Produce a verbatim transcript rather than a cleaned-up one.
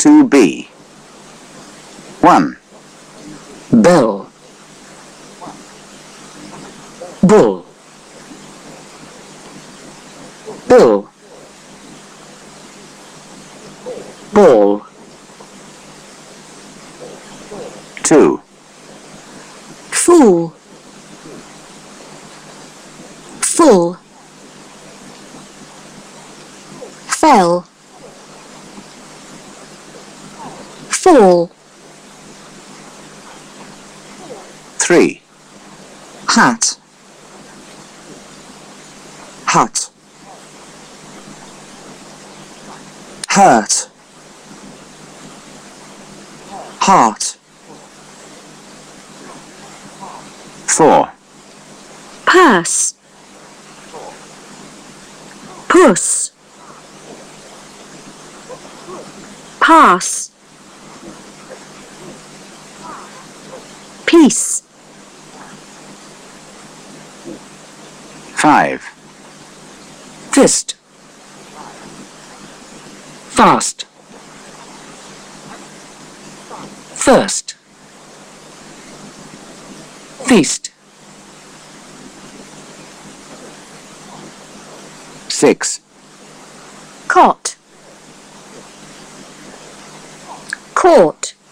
two B. one. Bell. Bull. Bill. Ball. two. Fool. Full. Fell. Fall. three. Hat. Hut. Hurt. Heart. four. Purse. Puss. Pass. Peace. five. Fist. Fast. First. Feast. six. Cot. Court.